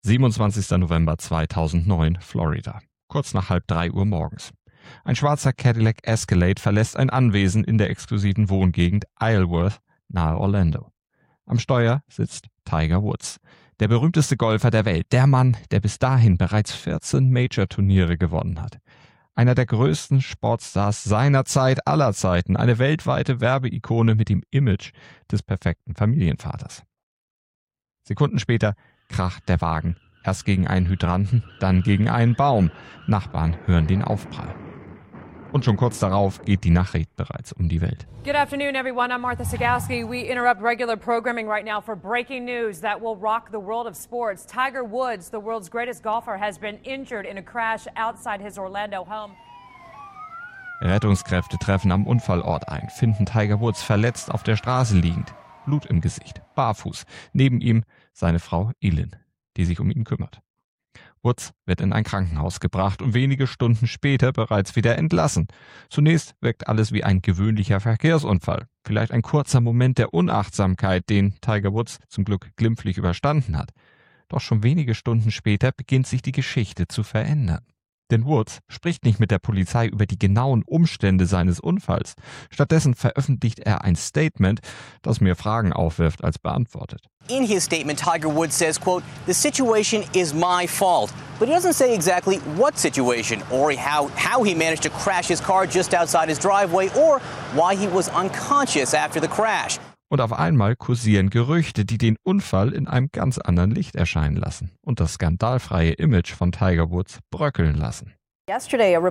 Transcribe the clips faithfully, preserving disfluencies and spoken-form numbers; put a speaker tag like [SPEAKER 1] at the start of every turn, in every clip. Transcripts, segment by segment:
[SPEAKER 1] siebenundzwanzigster November zweitausendneun, Florida. Kurz nach halb drei Uhr morgens. Ein schwarzer Cadillac Escalade verlässt ein Anwesen in der exklusiven Wohngegend Isleworth nahe Orlando. Am Steuer sitzt Tiger Woods, der berühmteste Golfer der Welt, der Mann, der bis dahin bereits vierzehn Major-Turniere gewonnen hat. Einer der größten Sportstars seiner Zeit, aller Zeiten, eine weltweite Werbeikone mit dem Image des perfekten Familienvaters. Sekunden später kracht der Wagen. Erst gegen einen Hydranten, dann gegen einen Baum. Nachbarn hören den Aufprall. Und schon kurz darauf geht die Nachricht bereits um die Welt.
[SPEAKER 2] Good afternoon, everyone. I'm Martha Sagowski. We interrupt regular programming right now for breaking news that will rock the world of sports. Tiger Woods, the world's greatest golfer, has been injured in a crash outside his Orlando home.
[SPEAKER 1] Rettungskräfte treffen am Unfallort ein, finden Tiger Woods verletzt auf der Straße liegend, Blut im Gesicht, barfuß. Neben ihm seine Frau Elin, die sich um ihn kümmert. Woods wird in ein Krankenhaus gebracht und wenige Stunden später bereits wieder entlassen. Zunächst wirkt alles wie ein gewöhnlicher Verkehrsunfall. Vielleicht ein kurzer Moment der Unachtsamkeit, den Tiger Woods zum Glück glimpflich überstanden hat. Doch schon wenige Stunden später beginnt sich die Geschichte zu verändern. Denn Woods spricht nicht mit der Polizei über die genauen Umstände seines Unfalls. Stattdessen veröffentlicht er ein Statement, das mehr Fragen aufwirft als beantwortet.
[SPEAKER 3] In his statement, Tiger Woods says, quote, "The situation is my fault." But he doesn't say exactly what situation or how, how he managed to crash his car just outside his driveway or why he was unconscious after the crash.
[SPEAKER 1] Und auf einmal kursieren Gerüchte, die den Unfall in einem ganz anderen Licht erscheinen lassen und das skandalfreie Image von Tiger Woods bröckeln lassen.
[SPEAKER 4] Es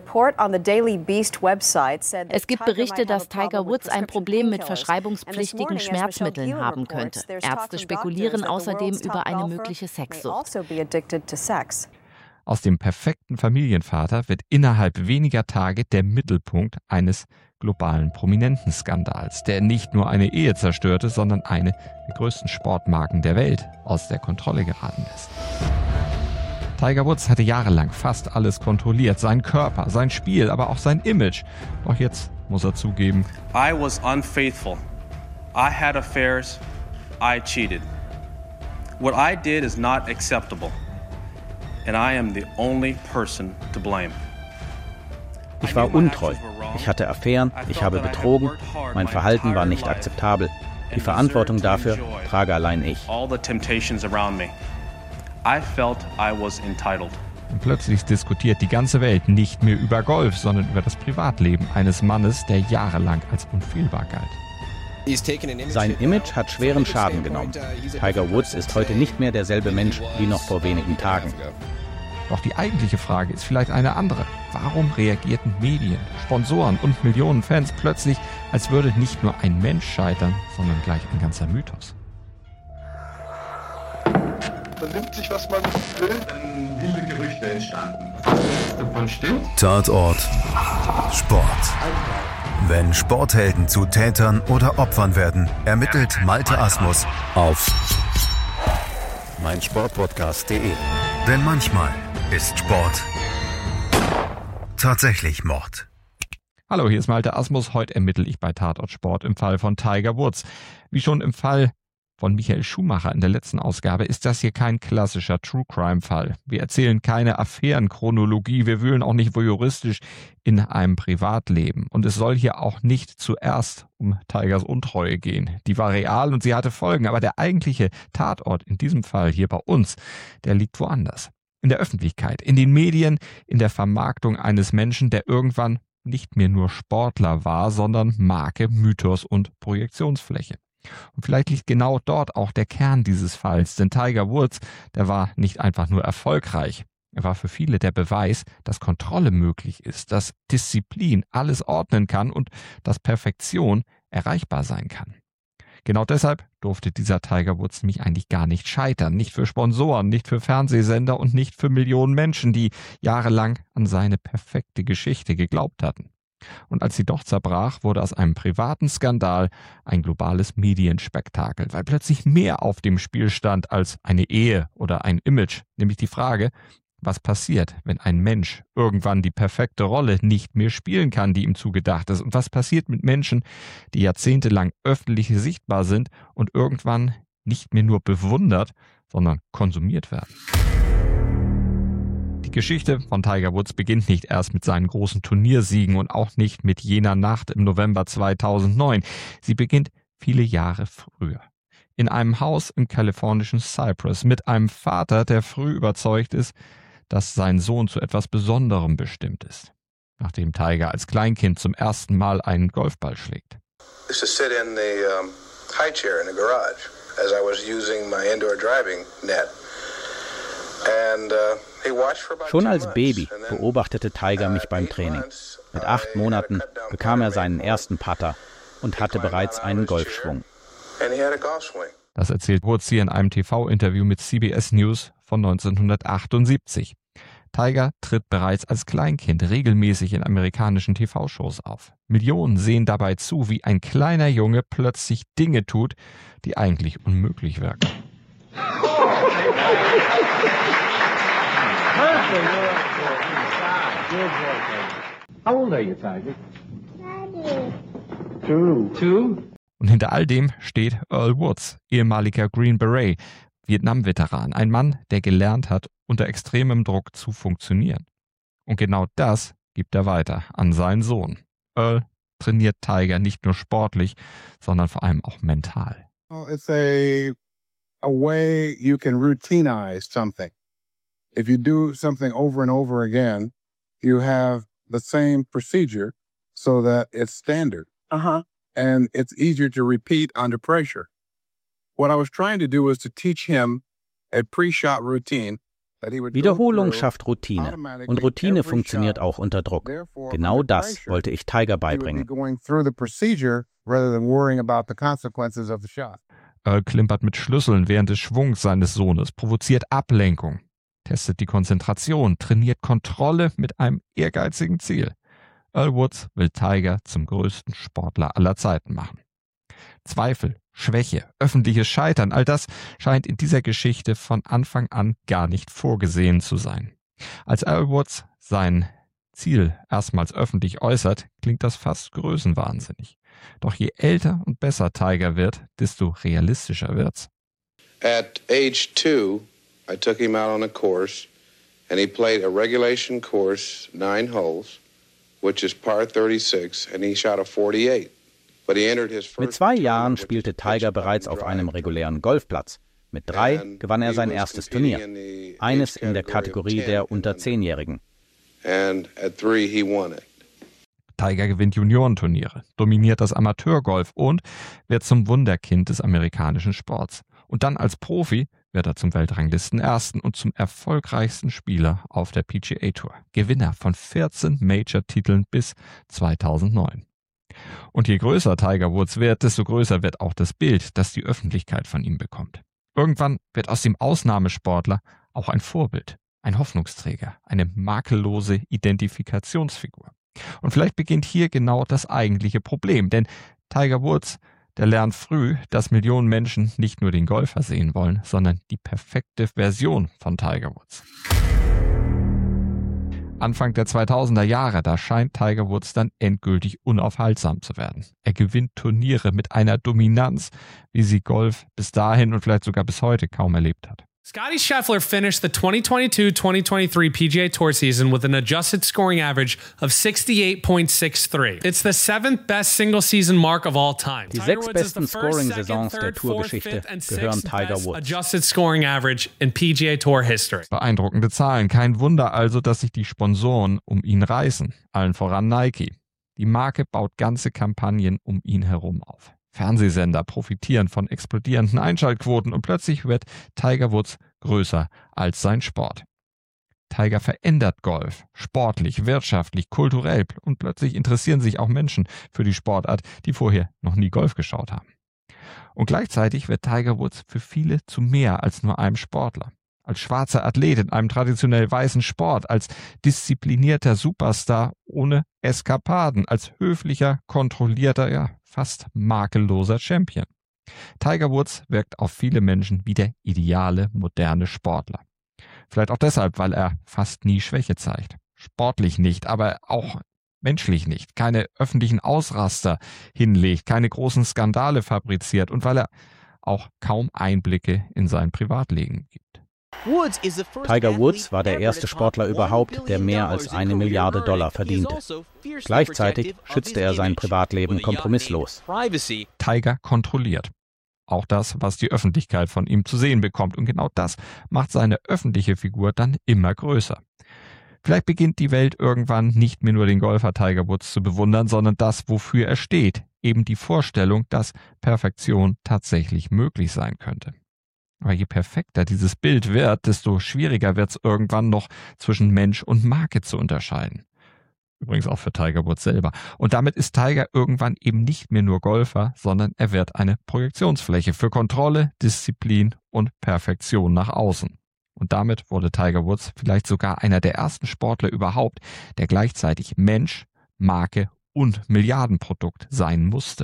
[SPEAKER 4] gibt Berichte, dass Tiger Woods ein Problem mit verschreibungspflichtigen Schmerzmitteln haben könnte. Ärzte spekulieren außerdem über eine mögliche Sexsucht.
[SPEAKER 1] Aus dem perfekten Familienvater wird innerhalb weniger Tage der Mittelpunkt eines globalen Prominentenskandals, der nicht nur eine Ehe zerstörte, sondern eine der größten Sportmarken der Welt aus der Kontrolle geraten lässt. Tiger Woods hatte jahrelang fast alles kontrolliert, seinen Körper, sein Spiel, aber auch sein Image. Doch jetzt muss er zugeben:
[SPEAKER 5] I was unfaithful. I had affairs. I cheated. What I did is not acceptable. And I am the only person to blame.
[SPEAKER 6] Ich war untreu. Ich hatte Affären, ich habe betrogen, mein Verhalten war nicht akzeptabel. Die Verantwortung dafür trage allein ich.
[SPEAKER 1] Und plötzlich diskutiert die ganze Welt nicht mehr über Golf, sondern über das Privatleben eines Mannes, der jahrelang als unfehlbar galt.
[SPEAKER 6] Sein Image hat schweren Schaden genommen. Tiger Woods ist heute nicht mehr derselbe Mensch wie noch vor wenigen Tagen.
[SPEAKER 1] Doch die eigentliche Frage ist vielleicht eine andere. Warum reagierten Medien, Sponsoren und Millionen Fans plötzlich, als würde nicht nur ein Mensch scheitern, sondern gleich ein ganzer Mythos?
[SPEAKER 7] Man nimmt sich, was man will, dann wilde Gerüchte entstanden. Davon stimmt.
[SPEAKER 8] Tatort Sport. Wenn Sporthelden zu Tätern oder Opfern werden, ermittelt Malte Asmus auf meinsportpodcast punkt de. Denn manchmal ist Sport tatsächlich Mord.
[SPEAKER 1] Hallo, hier ist Malte Asmus. Heute ermittle ich bei Tatort Sport im Fall von Tiger Woods. Wie schon im Fall von Michael Schumacher in der letzten Ausgabe ist das hier kein klassischer True-Crime-Fall. Wir erzählen keine Affärenchronologie, wir wühlen auch nicht voyeuristisch in einem Privatleben. Und es soll hier auch nicht zuerst um Tigers Untreue gehen. Die war real und sie hatte Folgen, aber der eigentliche Tatort in diesem Fall hier bei uns, der liegt woanders. In der Öffentlichkeit, in den Medien, in der Vermarktung eines Menschen, der irgendwann nicht mehr nur Sportler war, sondern Marke, Mythos und Projektionsfläche. Und vielleicht liegt genau dort auch der Kern dieses Falls, denn Tiger Woods, der war nicht einfach nur erfolgreich. Er war für viele der Beweis, dass Kontrolle möglich ist, dass Disziplin alles ordnen kann und dass Perfektion erreichbar sein kann. Genau deshalb durfte dieser Tiger Woods nämlich eigentlich gar nicht scheitern. Nicht für Sponsoren, nicht für Fernsehsender und nicht für Millionen Menschen, die jahrelang an seine perfekte Geschichte geglaubt hatten. Und als sie doch zerbrach, wurde aus einem privaten Skandal ein globales Medienspektakel, weil plötzlich mehr auf dem Spiel stand als eine Ehe oder ein Image, nämlich die Frage: Was passiert, wenn ein Mensch irgendwann die perfekte Rolle nicht mehr spielen kann, die ihm zugedacht ist? Und was passiert mit Menschen, die jahrzehntelang öffentlich sichtbar sind und irgendwann nicht mehr nur bewundert, sondern konsumiert werden? Die Geschichte von Tiger Woods beginnt nicht erst mit seinen großen Turniersiegen und auch nicht mit jener Nacht im November zweitausendneun. Sie beginnt viele Jahre früher. In einem Haus im kalifornischen Cypress mit einem Vater, der früh überzeugt ist, dass sein Sohn zu etwas Besonderem bestimmt ist. Nachdem Tiger als Kleinkind zum ersten Mal einen Golfball schlägt.
[SPEAKER 9] I used to sit in the um, high chair in the garage as I was using my indoor driving net. And, uh, he watched for about
[SPEAKER 6] Schon
[SPEAKER 9] two
[SPEAKER 6] als
[SPEAKER 9] months.
[SPEAKER 6] Baby
[SPEAKER 9] And then,
[SPEAKER 6] beobachtete Tiger mich beim Training. Mit acht Monaten bekam er seinen ersten Putter und hatte bereits einen Golfschwung.
[SPEAKER 9] And he had a golf swing.
[SPEAKER 1] Das erzählt Woods hier in einem T V-Interview mit C B S News von neunzehnhundertachtundsiebzig. Tiger tritt bereits als Kleinkind regelmäßig in amerikanischen T V-Shows auf. Millionen sehen dabei zu, wie ein kleiner Junge plötzlich Dinge tut, die eigentlich unmöglich wirken.
[SPEAKER 10] How old are you, Tiger? Two. Two?
[SPEAKER 1] Und hinter all dem steht Earl Woods, ehemaliger Green Beret, Vietnam-Veteran, ein Mann, der gelernt hat, unter extremem Druck zu funktionieren. Und genau das gibt er weiter an seinen Sohn. Earl trainiert Tiger nicht nur sportlich, sondern vor allem auch mental.
[SPEAKER 11] It's a, a way you can routinize something. If you do something over and over again, you have the same procedure so that it's standard.
[SPEAKER 12] Uh-huh.
[SPEAKER 11] And it's easier to repeat under pressure. What I was trying to do was to teach him a pre-shot routine.
[SPEAKER 6] Wiederholung schafft Routine. Und Routine funktioniert auch unter Druck. Genau das wollte ich Tiger beibringen.
[SPEAKER 1] Earl klimpert mit Schlüsseln während des Schwungs seines Sohnes, provoziert Ablenkung, testet die Konzentration, trainiert Kontrolle mit einem ehrgeizigen Ziel. Earl Woods will Tiger zum größten Sportler aller Zeiten machen. Zweifel, Schwäche, öffentliches Scheitern, all das scheint in dieser Geschichte von Anfang an gar nicht vorgesehen zu sein. Als Earl Woods sein Ziel erstmals öffentlich äußert, klingt das fast größenwahnsinnig. Doch je älter und besser Tiger wird, desto realistischer wird's.
[SPEAKER 9] At age two, I took him out on a course and he played a regulation course, nine holes, which is par thirty-six, and he shot a forty-eight.
[SPEAKER 6] Mit zwei Jahren spielte Tiger bereits auf einem regulären Golfplatz. Mit drei gewann er sein erstes Turnier. Eines in der Kategorie der unter Zehnjährigen.
[SPEAKER 1] Tiger gewinnt Juniorenturniere, dominiert das Amateurgolf und wird zum Wunderkind des amerikanischen Sports. Und dann als Profi wird er zum Weltranglistenersten und zum erfolgreichsten Spieler auf der P G A Tour. Gewinner von vierzehn Major-Titeln bis zweitausendneun. Und je größer Tiger Woods wird, desto größer wird auch das Bild, das die Öffentlichkeit von ihm bekommt. Irgendwann wird aus dem Ausnahmesportler auch ein Vorbild, ein Hoffnungsträger, eine makellose Identifikationsfigur. Und vielleicht beginnt hier genau das eigentliche Problem, denn Tiger Woods, der lernt früh, dass Millionen Menschen nicht nur den Golfer sehen wollen, sondern die perfekte Version von Tiger Woods. Anfang der zweitausender Jahre, da scheint Tiger Woods dann endgültig unaufhaltsam zu werden. Er gewinnt Turniere mit einer Dominanz, wie sie Golf bis dahin und vielleicht sogar bis heute kaum erlebt hat.
[SPEAKER 13] Scottie Scheffler finished the twenty twenty-two twenty twenty-three P G A Tour season with an adjusted scoring average of sixty-eight point six three. It's the seventh best single-season mark of all time.
[SPEAKER 6] Die sechs besten Scoring-Saisons der Tourgeschichte gehören Tiger Woods.
[SPEAKER 13] Adjusted scoring average in P G A Tour history.
[SPEAKER 1] Beeindruckende Zahlen. Kein Wunder also, dass sich die Sponsoren um ihn reißen. Allen voran Nike. Die Marke baut ganze Kampagnen um ihn herum auf. Fernsehsender profitieren von explodierenden Einschaltquoten und plötzlich wird Tiger Woods größer als sein Sport. Tiger verändert Golf, sportlich, wirtschaftlich, kulturell und plötzlich interessieren sich auch Menschen für die Sportart, die vorher noch nie Golf geschaut haben. Und gleichzeitig wird Tiger Woods für viele zu mehr als nur einem Sportler. Als schwarzer Athlet in einem traditionell weißen Sport, als disziplinierter Superstar ohne Eskapaden, als höflicher, kontrollierter, ja, fast makelloser Champion. Tiger Woods wirkt auf viele Menschen wie der ideale, moderne Sportler. Vielleicht auch deshalb, weil er fast nie Schwäche zeigt. Sportlich nicht, aber auch menschlich nicht. Keine öffentlichen Ausraster hinlegt, keine großen Skandale fabriziert und weil er auch kaum Einblicke in sein Privatleben gibt.
[SPEAKER 6] Tiger Woods war der erste Sportler überhaupt, der mehr als eine Milliarde Dollar verdiente. Gleichzeitig schützte er sein Privatleben kompromisslos.
[SPEAKER 1] Tiger kontrolliert auch das, was die Öffentlichkeit von ihm zu sehen bekommt. Und genau das macht seine öffentliche Figur dann immer größer. Vielleicht beginnt die Welt irgendwann nicht mehr nur den Golfer Tiger Woods zu bewundern, sondern das, wofür er steht. Eben die Vorstellung, dass Perfektion tatsächlich möglich sein könnte. Aber je perfekter dieses Bild wird, desto schwieriger wird es irgendwann noch zwischen Mensch und Marke zu unterscheiden. Übrigens auch für Tiger Woods selber. Und damit ist Tiger irgendwann eben nicht mehr nur Golfer, sondern er wird eine Projektionsfläche für Kontrolle, Disziplin und Perfektion nach außen. Und damit wurde Tiger Woods vielleicht sogar einer der ersten Sportler überhaupt, der gleichzeitig Mensch, Marke und Milliardenprodukt sein musste.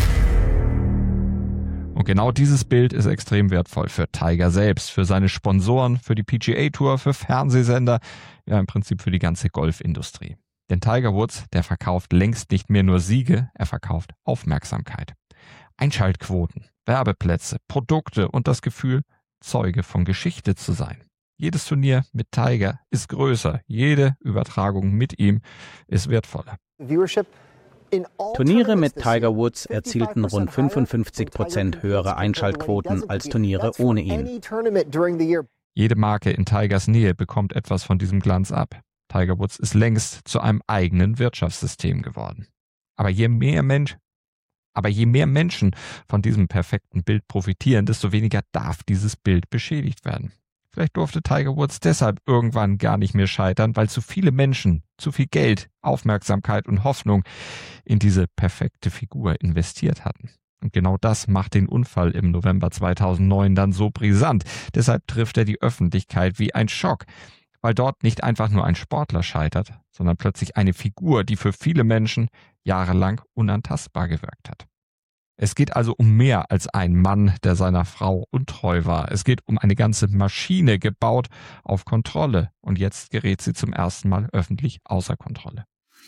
[SPEAKER 1] Und genau dieses Bild ist extrem wertvoll für Tiger selbst, für seine Sponsoren, für die P G A Tour, für Fernsehsender, ja im Prinzip für die ganze Golfindustrie. Denn Tiger Woods, der verkauft längst nicht mehr nur Siege, er verkauft Aufmerksamkeit. Einschaltquoten, Werbeplätze, Produkte und das Gefühl, Zeuge von Geschichte zu sein. Jedes Turnier mit Tiger ist größer, jede Übertragung mit ihm ist wertvoller.
[SPEAKER 6] Turniere mit Tiger Woods erzielten rund fünfundfünfzig Prozent höhere Einschaltquoten als Turniere ohne ihn.
[SPEAKER 1] Jede Marke in Tigers Nähe bekommt etwas von diesem Glanz ab. Tiger Woods ist längst zu einem eigenen Wirtschaftssystem geworden. Aber je mehr Mensch, aber je mehr Menschen von diesem perfekten Bild profitieren, desto weniger darf dieses Bild beschädigt werden. Vielleicht durfte Tiger Woods deshalb irgendwann gar nicht mehr scheitern, weil zu viele Menschen zu viel Geld, Aufmerksamkeit und Hoffnung in diese perfekte Figur investiert hatten. Und genau das macht den Unfall im November zweitausendneun dann so brisant. Deshalb trifft er die Öffentlichkeit wie ein Schock, weil dort nicht einfach nur ein Sportler scheitert, sondern plötzlich eine Figur, die für viele Menschen jahrelang unantastbar gewirkt hat. Es geht also um mehr als einen Mann, der seiner Frau untreu war. Es geht um eine ganze Maschine, gebaut auf Kontrolle. Und jetzt gerät sie zum ersten Mal öffentlich außer Kontrolle.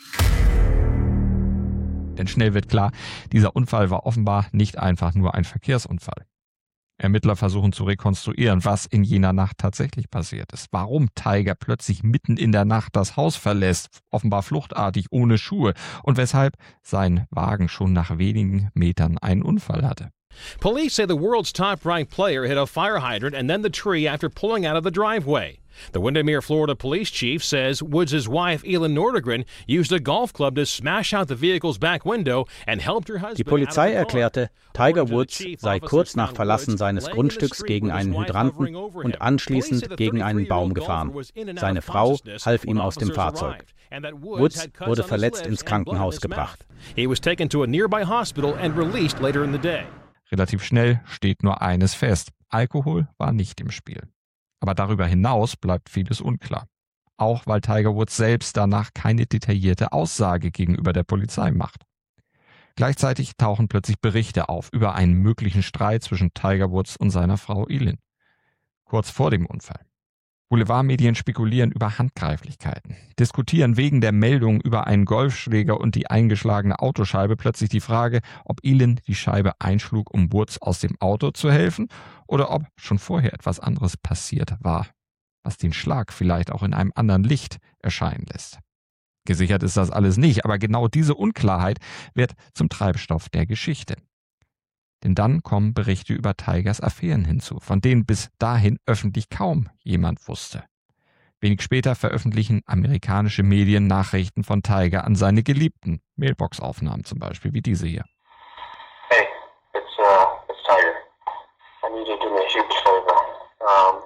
[SPEAKER 1] Denn schnell wird klar, dieser Unfall war offenbar nicht einfach nur ein Verkehrsunfall. Ermittler versuchen zu rekonstruieren, was in jener Nacht tatsächlich passiert ist. Warum Tiger plötzlich mitten in der Nacht das Haus verlässt, offenbar fluchtartig, ohne Schuhe, und weshalb sein Wagen schon nach wenigen Metern einen Unfall hatte.
[SPEAKER 12] Police say the world's top-ranked player hit a fire hydrant and then the tree after pulling out of the driveway. The Windermere, Florida police chief says Woods' wife, Elin Nordegren, used a golf club to smash out the vehicle's back window and helped her husband.
[SPEAKER 6] Die Polizei erklärte, Tiger Woods sei kurz nach Verlassen seines Grundstücks gegen einen Hydranten und anschließend gegen einen Baum gefahren. Seine Frau half ihm aus dem Fahrzeug. Woods wurde verletzt ins Krankenhaus gebracht.
[SPEAKER 12] He was taken to a nearby hospital and released later in the day.
[SPEAKER 1] Relativ schnell steht nur eines fest: Alkohol war nicht im Spiel. Aber darüber hinaus bleibt vieles unklar. Auch weil Tiger Woods selbst danach keine detaillierte Aussage gegenüber der Polizei macht. Gleichzeitig tauchen plötzlich Berichte auf über einen möglichen Streit zwischen Tiger Woods und seiner Frau Elin. Kurz vor dem Unfall. Boulevardmedien spekulieren über Handgreiflichkeiten, diskutieren wegen der Meldung über einen Golfschläger und die eingeschlagene Autoscheibe plötzlich die Frage, ob Elin die Scheibe einschlug, um Woods aus dem Auto zu helfen, oder ob schon vorher etwas anderes passiert war, was den Schlag vielleicht auch in einem anderen Licht erscheinen lässt. Gesichert ist das alles nicht, aber genau diese Unklarheit wird zum Treibstoff der Geschichte. Denn dann kommen Berichte über Tigers Affären hinzu, von denen bis dahin öffentlich kaum jemand wusste. Wenig später veröffentlichen amerikanische Medien Nachrichten von Tiger an seine Geliebten, Mailbox-Aufnahmen zum Beispiel, wie diese hier.
[SPEAKER 14] Hey, it's, uh, it's Tiger. I need you to do me a huge favor. Um,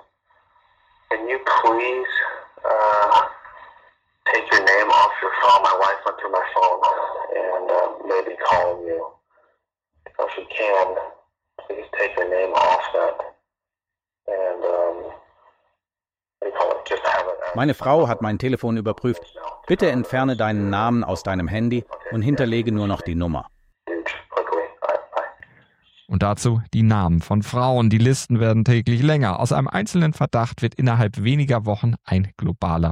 [SPEAKER 14] can you please uh, take your name off your phone? My wife went through my phone and uh, maybe calling you. If you can, please take your name off that. And, um, just have it.
[SPEAKER 6] Meine Frau hat mein Telefon überprüft. Bitte entferne deinen Namen aus deinem Handy und hinterlege nur noch die Nummer.
[SPEAKER 1] Und dazu die Namen von Frauen. Die Listen werden täglich länger. Aus einem einzelnen Verdacht wird innerhalb weniger Wochen ein globaler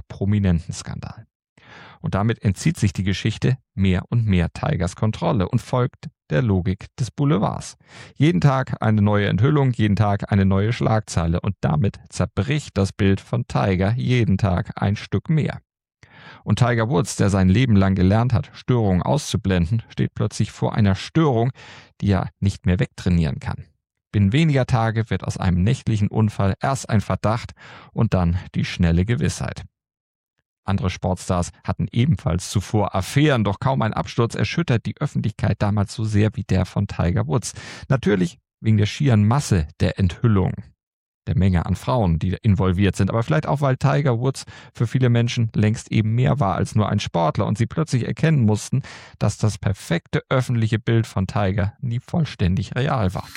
[SPEAKER 1] Prominentenskandal. Und damit entzieht sich die Geschichte mehr und mehr Tigers Kontrolle und folgt der Logik des Boulevards. Jeden Tag eine neue Enthüllung, jeden Tag eine neue Schlagzeile und damit zerbricht das Bild von Tiger jeden Tag ein Stück mehr. Und Tiger Woods, der sein Leben lang gelernt hat, Störungen auszublenden, steht plötzlich vor einer Störung, die er nicht mehr wegtrainieren kann. Binnen weniger Tage wird aus einem nächtlichen Unfall erst ein Verdacht und dann die schnelle Gewissheit. Andere Sportstars hatten ebenfalls zuvor Affären, doch kaum ein Absturz erschüttert die Öffentlichkeit damals so sehr wie der von Tiger Woods. Natürlich wegen der schieren Masse der Enthüllung, der Menge an Frauen, die involviert sind, aber vielleicht auch, weil Tiger Woods für viele Menschen längst eben mehr war als nur ein Sportler und sie plötzlich erkennen mussten, dass das perfekte öffentliche Bild von Tiger nie vollständig real war.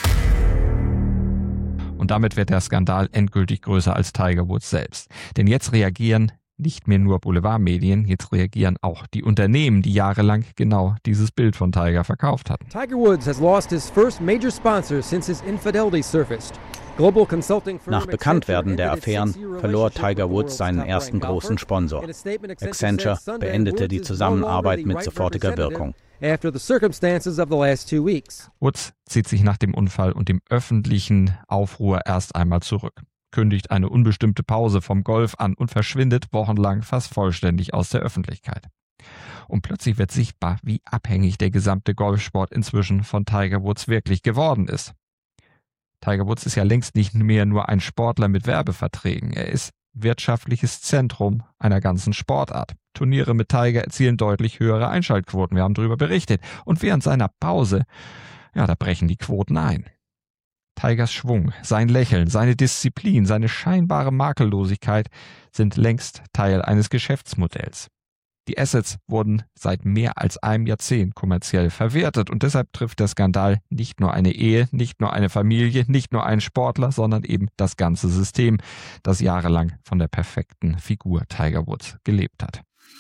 [SPEAKER 1] Und damit wird der Skandal endgültig größer als Tiger Woods selbst. Denn jetzt reagieren nicht mehr nur Boulevardmedien, jetzt reagieren auch die Unternehmen, die jahrelang genau dieses Bild von Tiger verkauft hatten.
[SPEAKER 15] Tiger Woods has lost his first major sponsor since his infidelity surfaced.
[SPEAKER 6] Nach Bekanntwerden der Affären verlor Tiger Woods seinen ersten großen Sponsor. Accenture beendete die Zusammenarbeit mit sofortiger Wirkung.
[SPEAKER 1] Woods zieht sich nach dem Unfall und dem öffentlichen Aufruhr erst einmal zurück, kündigt eine unbestimmte Pause vom Golf an und verschwindet wochenlang fast vollständig aus der Öffentlichkeit. Und plötzlich wird sichtbar, wie abhängig der gesamte Golfsport inzwischen von Tiger Woods wirklich geworden ist. Tiger Woods ist ja längst nicht mehr nur ein Sportler mit Werbeverträgen. Er ist wirtschaftliches Zentrum einer ganzen Sportart. Turniere mit Tiger erzielen deutlich höhere Einschaltquoten. Wir haben darüber berichtet. Und während seiner Pause, ja, da brechen die Quoten ein. Tigers Schwung, sein Lächeln, seine Disziplin, seine scheinbare Makellosigkeit sind längst Teil eines Geschäftsmodells. Die Assets wurden seit mehr als einem Jahrzehnt kommerziell verwertet und deshalb trifft der Skandal nicht nur eine Ehe, nicht nur eine Familie, nicht nur einen Sportler, sondern eben das ganze System, das jahrelang von der perfekten Figur Tiger Woods gelebt hat.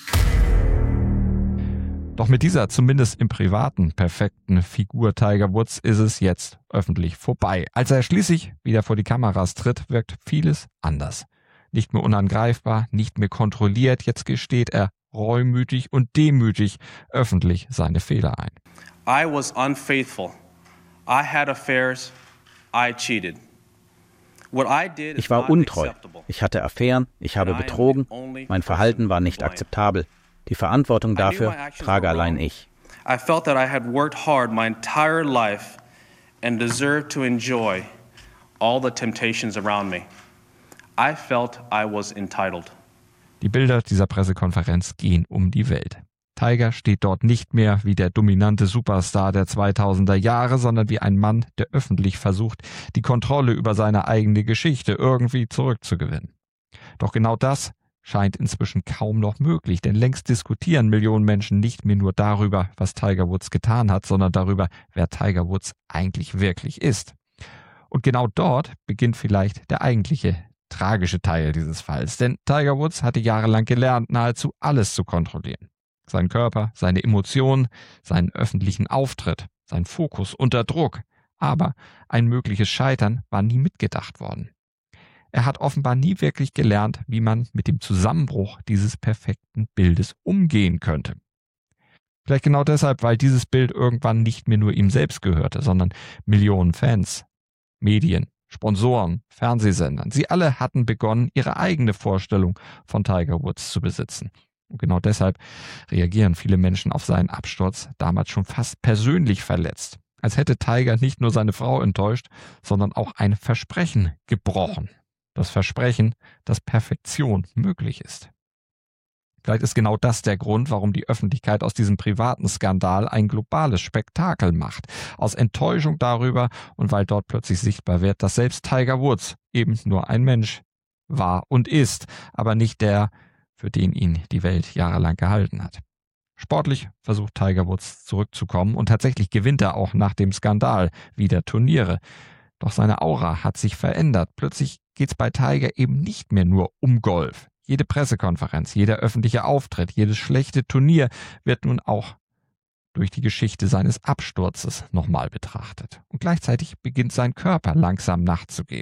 [SPEAKER 1] Doch mit dieser zumindest im Privaten perfekten Figur Tiger Woods ist es jetzt öffentlich vorbei. Als er schließlich wieder vor die Kameras tritt, wirkt vieles anders. Nicht mehr unangreifbar, nicht mehr kontrolliert, jetzt gesteht er reumütig und demütig öffentlich seine Fehler ein.
[SPEAKER 5] I was unfaithful. I had affairs. I cheated. What I did
[SPEAKER 6] Ich war untreu. Ich hatte Affären. Ich habe betrogen. Mein Verhalten war nicht akzeptabel. Die Verantwortung dafür trage allein ich.
[SPEAKER 5] I felt that I had worked hard my entire life and deserved to enjoy all the temptations around me. I felt I was entitled.
[SPEAKER 1] Die Bilder dieser Pressekonferenz gehen um die Welt. Tiger steht dort nicht mehr wie der dominante Superstar der zweitausender Jahre, sondern wie ein Mann, der öffentlich versucht, die Kontrolle über seine eigene Geschichte irgendwie zurückzugewinnen. Doch genau das scheint inzwischen kaum noch möglich, denn längst diskutieren Millionen Menschen nicht mehr nur darüber, was Tiger Woods getan hat, sondern darüber, wer Tiger Woods eigentlich wirklich ist. Und genau dort beginnt vielleicht der eigentliche tragische Teil dieses Falls, denn Tiger Woods hatte jahrelang gelernt, nahezu alles zu kontrollieren. Seinen Körper, seine Emotionen, seinen öffentlichen Auftritt, sein Fokus unter Druck. Aber ein mögliches Scheitern war nie mitgedacht worden. Er hat offenbar nie wirklich gelernt, wie man mit dem Zusammenbruch dieses perfekten Bildes umgehen könnte. Vielleicht genau deshalb, weil dieses Bild irgendwann nicht mehr nur ihm selbst gehörte, sondern Millionen Fans, Medien, Sponsoren, Fernsehsendern. Sie alle hatten begonnen, ihre eigene Vorstellung von Tiger Woods zu besitzen. Und genau deshalb reagieren viele Menschen auf seinen Absturz damals schon fast persönlich verletzt. Als hätte Tiger nicht nur seine Frau enttäuscht, sondern auch ein Versprechen gebrochen. Das Versprechen, dass Perfektion möglich ist. Vielleicht ist genau das der Grund, warum die Öffentlichkeit aus diesem privaten Skandal ein globales Spektakel macht. Aus Enttäuschung darüber und weil dort plötzlich sichtbar wird, dass selbst Tiger Woods eben nur ein Mensch war und ist, aber nicht der, für den ihn die Welt jahrelang gehalten hat. Sportlich versucht Tiger Woods zurückzukommen und tatsächlich gewinnt er auch nach dem Skandal wieder Turniere. Doch seine Aura hat sich verändert. Plötzlich geht's bei Tiger eben nicht mehr nur um Golf. Jede Pressekonferenz, jeder öffentliche Auftritt, jedes schlechte Turnier wird nun auch durch die Geschichte seines Absturzes nochmal betrachtet. Und gleichzeitig beginnt sein Körper langsam nachzugeben.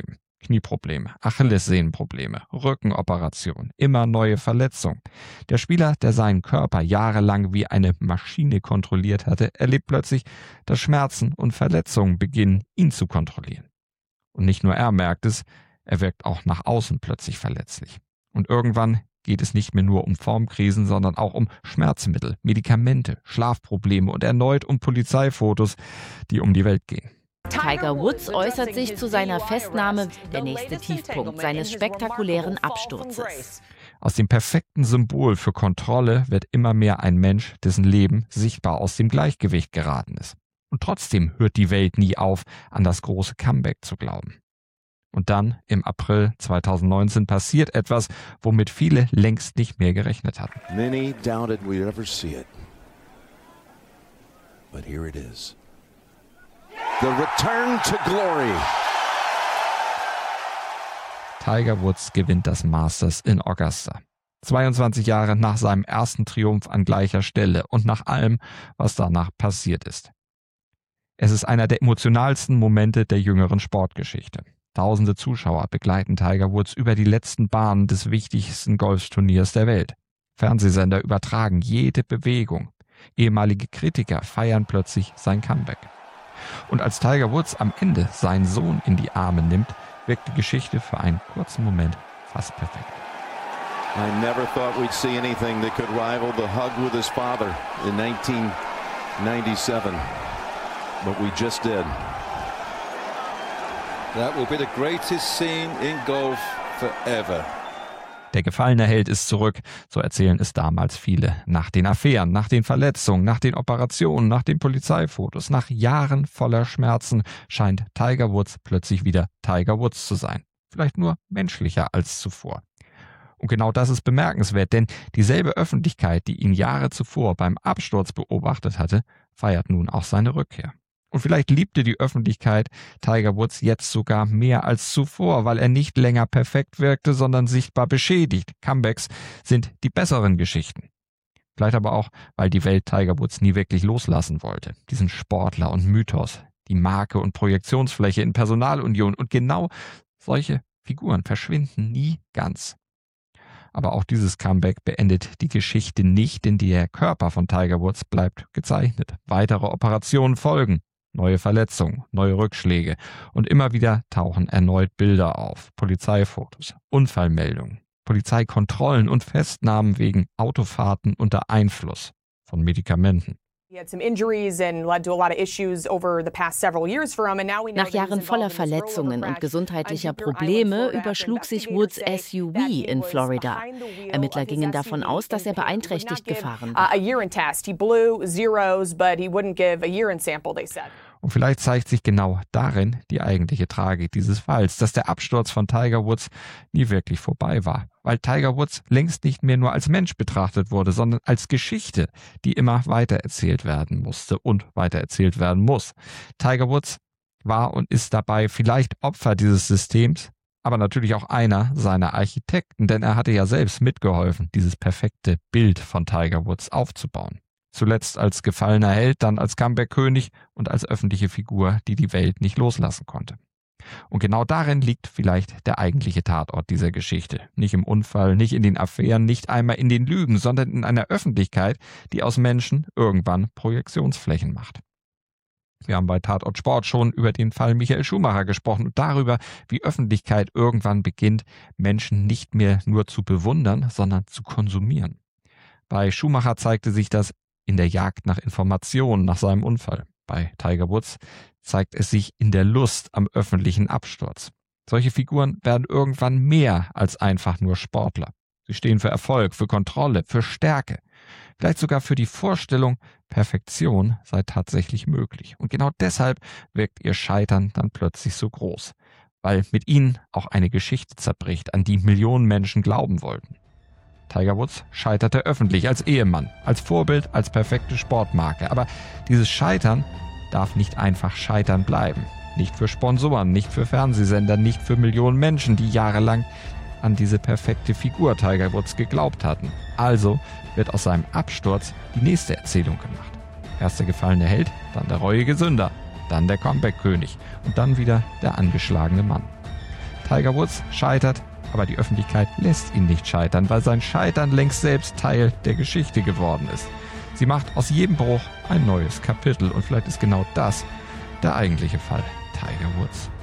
[SPEAKER 1] Knieprobleme, Achillessehnenprobleme, Rückenoperation, immer neue Verletzungen. Der Spieler, der seinen Körper jahrelang wie eine Maschine kontrolliert hatte, erlebt plötzlich, dass Schmerzen und Verletzungen beginnen, ihn zu kontrollieren. Und nicht nur er merkt es, er wirkt auch nach außen plötzlich verletzlich. Und irgendwann geht es nicht mehr nur um Formkrisen, sondern auch um Schmerzmittel, Medikamente, Schlafprobleme und erneut um Polizeifotos, die um die Welt gehen.
[SPEAKER 4] Tiger Woods äußert sich zu seiner Festnahme, der nächste Tiefpunkt seines spektakulären Absturzes.
[SPEAKER 1] Aus dem perfekten Symbol für Kontrolle wird immer mehr ein Mensch, dessen Leben sichtbar aus dem Gleichgewicht geraten ist. Und trotzdem hört die Welt nie auf, an das große Comeback zu glauben. Und dann, im April zweitausendneunzehn, passiert etwas, womit viele längst nicht mehr gerechnet hatten.
[SPEAKER 16] Many doubted we'd ever see it. But here it is. The return to glory.
[SPEAKER 1] Tiger Woods gewinnt das Masters in Augusta. zweiundzwanzig Jahre nach seinem ersten Triumph an gleicher Stelle und nach allem, was danach passiert ist. Es ist einer der emotionalsten Momente der jüngeren Sportgeschichte. Tausende Zuschauer begleiten Tiger Woods über die letzten Bahnen des wichtigsten Golfturniers der Welt. Fernsehsender übertragen jede Bewegung. Ehemalige Kritiker feiern plötzlich sein Comeback. Und als Tiger Woods am Ende seinen Sohn in die Arme nimmt, wirkt die Geschichte für einen kurzen Moment fast perfekt.
[SPEAKER 16] I never thought we'd see anything that could rival the hug with his father in nineteen ninety-seven. But we just did. That will be the greatest scene in golf forever.
[SPEAKER 1] Der gefallene Held ist zurück, so erzählen es damals viele. Nach den Affären, nach den Verletzungen, nach den Operationen, nach den Polizeifotos, nach Jahren voller Schmerzen scheint Tiger Woods plötzlich wieder Tiger Woods zu sein. Vielleicht nur menschlicher als zuvor. Und genau das ist bemerkenswert, denn dieselbe Öffentlichkeit, die ihn Jahre zuvor beim Absturz beobachtet hatte, feiert nun auch seine Rückkehr. Und vielleicht liebte die Öffentlichkeit Tiger Woods jetzt sogar mehr als zuvor, weil er nicht länger perfekt wirkte, sondern sichtbar beschädigt. Comebacks sind die besseren Geschichten. Vielleicht aber auch, weil die Welt Tiger Woods nie wirklich loslassen wollte. Diesen Sportler und Mythos, die Marke und Projektionsfläche in Personalunion. Und genau solche Figuren verschwinden nie ganz. Aber auch dieses Comeback beendet die Geschichte nicht, denn der Körper von Tiger Woods bleibt gezeichnet. Weitere Operationen folgen. Neue Verletzungen, neue Rückschläge und immer wieder tauchen erneut Bilder auf, Polizeifotos, Unfallmeldungen, Polizeikontrollen und Festnahmen wegen Autofahrten unter Einfluss von Medikamenten.
[SPEAKER 4] Nach Jahren voller Verletzungen und gesundheitlicher Probleme überschlug sich Woods S U V in Florida. Ermittler gingen davon aus, dass er beeinträchtigt gefahren war.
[SPEAKER 1] Und vielleicht zeigt sich genau darin die eigentliche Tragik dieses Falls, dass der Absturz von Tiger Woods nie wirklich vorbei war. Weil Tiger Woods längst nicht mehr nur als Mensch betrachtet wurde, sondern als Geschichte, die immer weitererzählt werden musste und weitererzählt werden muss. Tiger Woods war und ist dabei vielleicht Opfer dieses Systems, aber natürlich auch einer seiner Architekten, denn er hatte ja selbst mitgeholfen, dieses perfekte Bild von Tiger Woods aufzubauen. Zuletzt als gefallener Held, dann als Comeback-König und als öffentliche Figur, die die Welt nicht loslassen konnte. Und genau darin liegt vielleicht der eigentliche Tatort dieser Geschichte. Nicht im Unfall, nicht in den Affären, nicht einmal in den Lügen, sondern in einer Öffentlichkeit, die aus Menschen irgendwann Projektionsflächen macht. Wir haben bei Tatort Sport schon über den Fall Michael Schumacher gesprochen und darüber, wie Öffentlichkeit irgendwann beginnt, Menschen nicht mehr nur zu bewundern, sondern zu konsumieren. Bei Schumacher zeigte sich das in der Jagd nach Informationen nach seinem Unfall. Bei Tiger Woods zeigt es sich in der Lust am öffentlichen Absturz. Solche Figuren werden irgendwann mehr als einfach nur Sportler. Sie stehen für Erfolg, für Kontrolle, für Stärke. Vielleicht sogar für die Vorstellung, Perfektion sei tatsächlich möglich. Und genau deshalb wirkt ihr Scheitern dann plötzlich so groß. Weil mit ihnen auch eine Geschichte zerbricht, an die Millionen Menschen glauben wollten. Tiger Woods scheiterte öffentlich als Ehemann, als Vorbild, als perfekte Sportmarke. Aber dieses Scheitern darf nicht einfach Scheitern bleiben. Nicht für Sponsoren, nicht für Fernsehsender, nicht für Millionen Menschen, die jahrelang an diese perfekte Figur Tiger Woods geglaubt hatten. Also wird aus seinem Absturz die nächste Erzählung gemacht. Erst der gefallene Held, dann der reuige Sünder, dann der Comeback-König und dann wieder der angeschlagene Mann. Tiger Woods scheitert, aber die Öffentlichkeit lässt ihn nicht scheitern, weil sein Scheitern längst selbst Teil der Geschichte geworden ist. Sie macht aus jedem Bruch ein neues Kapitel und vielleicht ist genau das der eigentliche Fall Tiger Woods.